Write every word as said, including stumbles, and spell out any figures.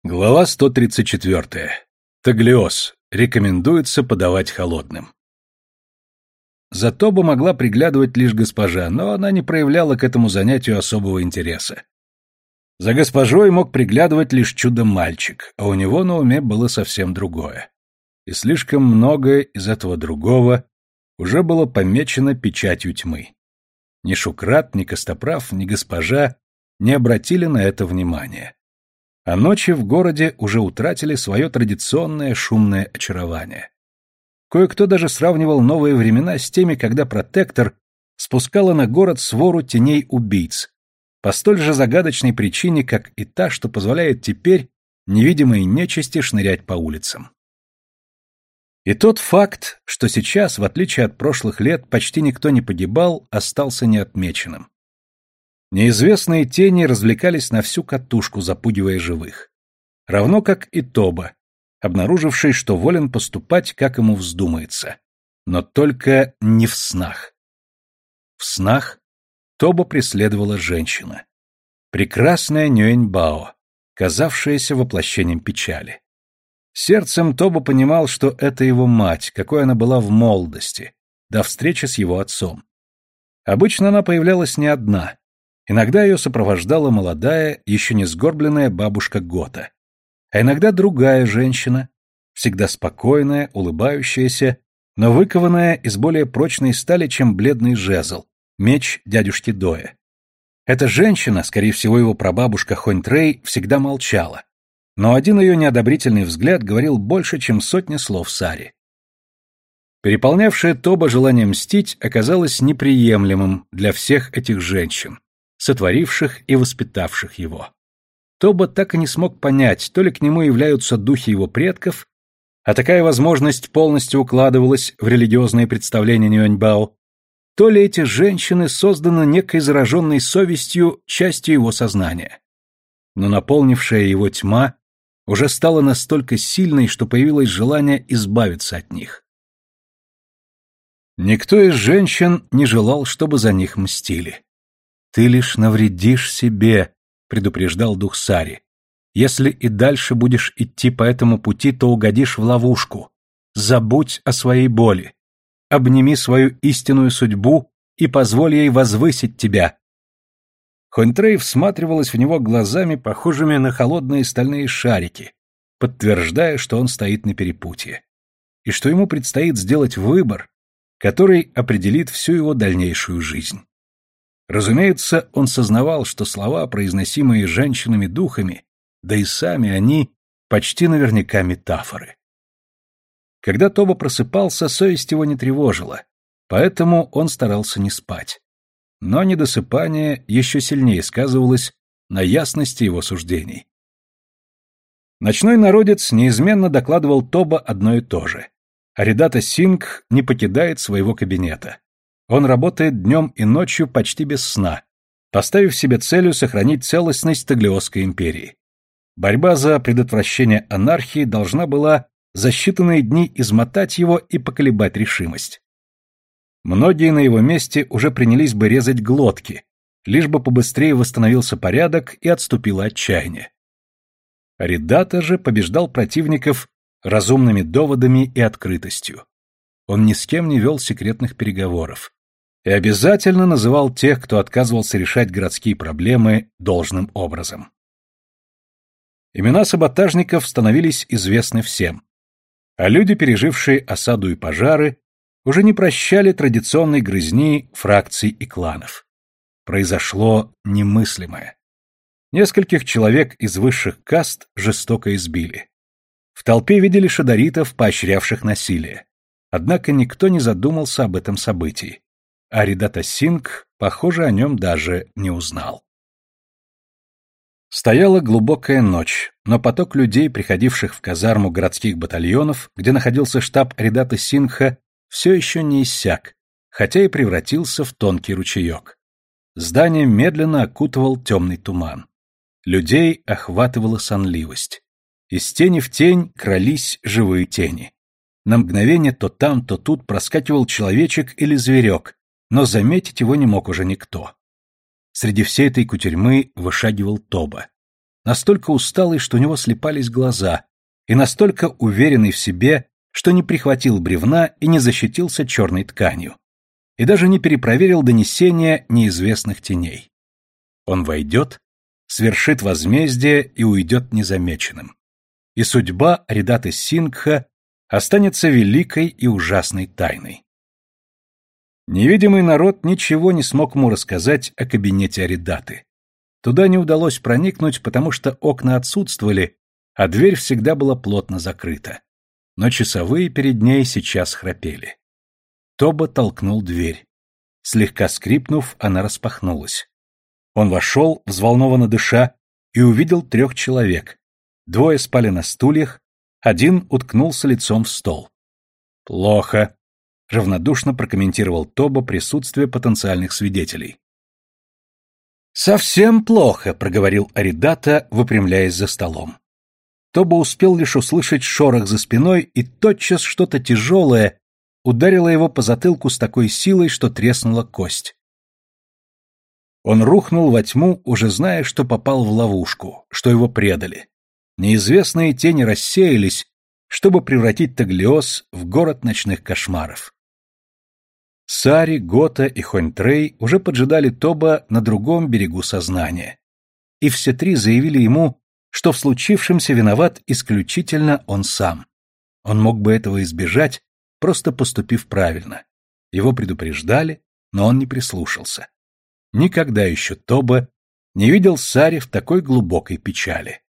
Глава сто тридцать четыре. Таглиоз. Рекомендуется подавать холодным. За Тобо могла приглядывать лишь госпожа, но она не проявляла к этому занятию особого интереса. За госпожой мог приглядывать лишь чудо-мальчик, а у него на уме было совсем другое. И слишком многое из этого другого уже было помечено печатью тьмы. Ни Шукрат, ни Костоправ, ни госпожа не обратили на это внимания. А ночи в городе уже утратили свое традиционное шумное очарование. Кое-кто даже сравнивал новые времена с теми, когда протектор спускала на город свору теней-убийц, по столь же загадочной причине, как и та, что позволяет теперь невидимой нечисти шнырять по улицам. И тот факт, что сейчас, в отличие от прошлых лет, почти никто не погибал, остался неотмеченным. Неизвестные тени развлекались на всю катушку, запугивая живых. Равно как и Тобо, обнаруживший, что волен поступать, как ему вздумается. Но только не в снах. В снах Тобо преследовала женщина. Прекрасная Нюэньбао, казавшаяся воплощением печали. Сердцем Тобо понимал, что это его мать, какой она была в молодости, до встречи с его отцом. Обычно она появлялась не одна. Иногда ее сопровождала молодая, еще не сгорбленная бабушка Гота. А иногда другая женщина, всегда спокойная, улыбающаяся, но выкованная из более прочной стали, чем бледный жезл, меч дядюшки Доя. Эта женщина, скорее всего его прабабушка Хоньтрей, всегда молчала. Но один ее неодобрительный взгляд говорил больше, чем сотни слов Сари. Переполнявшее Тобо желание мстить оказалось неприемлемым для всех этих женщин, сотворивших и воспитавших его. Тобо так и не смог понять, то ли к нему являются духи его предков, а такая возможность полностью укладывалась в религиозные представления Нюэньбао, то ли эти женщины созданы некой зараженной совестью частью его сознания. Но наполнившая его тьма уже стала настолько сильной, что появилось желание избавиться от них. Никто из женщин не желал, чтобы за них мстили. «Ты лишь навредишь себе», — предупреждал дух Сари. «Если и дальше будешь идти по этому пути, то угодишь в ловушку. Забудь о своей боли. Обними свою истинную судьбу и позволь ей возвысить тебя». Хоньтрей всматривалась в него глазами, похожими на холодные стальные шарики, подтверждая, что он стоит на перепутье, и что ему предстоит сделать выбор, который определит всю его дальнейшую жизнь. Разумеется, он сознавал, что слова, произносимые женщинами-духами, да и сами они, почти наверняка метафоры. Когда Тобо просыпался, совесть его не тревожила, поэтому он старался не спать. Но недосыпание еще сильнее сказывалось на ясности его суждений. Ночной народец неизменно докладывал Тобо одно и то же. Аридата Сингх не покидает своего кабинета. Он работает днем и ночью почти без сна, поставив себе целью сохранить целостность Таглиозской империи. Борьба за предотвращение анархии должна была за считанные дни измотать его и поколебать решимость. Многие на его месте уже принялись бы резать глотки, лишь бы побыстрее восстановился порядок и отступило отчаяние. Аридата же побеждал противников разумными доводами и открытостью. Он ни с кем не вел секретных переговоров и обязательно называл тех, кто отказывался решать городские проблемы, должным образом. Имена саботажников становились известны всем, а люди, пережившие осаду и пожары, уже не прощали традиционной грызни фракций и кланов. Произошло немыслимое. Нескольких человек из высших каст жестоко избили. В толпе видели шадаритов, поощрявших насилие. Однако никто не задумался об этом событии. Аридата Сингх, похоже, о нем даже не узнал. Стояла глубокая ночь, но поток людей, приходивших в казарму городских батальонов, где находился штаб Аридата Сингха, все еще не иссяк, хотя и превратился в тонкий ручеек. Здание медленно окутывал темный туман. Людей охватывала сонливость. Из тени в тень крались живые тени. На мгновение то там, то тут проскакивал человечек или зверек, но заметить его не мог уже никто. Среди всей этой кутерьмы вышагивал Тобо. настолько усталый, что у него слипались глаза, и настолько уверенный в себе, что не прихватил бревна и не защитился черной тканью, и даже не перепроверил донесения неизвестных теней. Он войдет, свершит возмездие и уйдет незамеченным. И судьба Аридаты Сингха останется великой и ужасной тайной. Невидимый народ ничего не смог ему рассказать о кабинете Аридаты. Туда не удалось проникнуть, потому что окна отсутствовали, а дверь всегда была плотно закрыта. Но часовые перед ней сейчас храпели. Тоба толкнул дверь. Слегка скрипнув, она распахнулась. Он вошел, взволнованно дыша, и увидел трех человек. Двое спали на стульях, один уткнулся лицом в стол. «Плохо», — равнодушно прокомментировал Тоба присутствие потенциальных свидетелей. «Совсем плохо», — проговорил Аридата, выпрямляясь за столом. Тоба успел лишь услышать шорох за спиной, и тотчас что-то тяжелое ударило его по затылку с такой силой, что треснула кость. Он рухнул во тьму, уже зная, что попал в ловушку, что его предали. Неизвестные тени рассеялись, чтобы превратить Таглиос в город ночных кошмаров. Сари, Гота и Хоньтрей уже поджидали Тоба на другом берегу сознания. И все три заявили ему, что в случившемся виноват исключительно он сам. Он мог бы этого избежать, просто поступив правильно. Его предупреждали, но он не прислушался. Никогда еще Тоба не видел Сари в такой глубокой печали.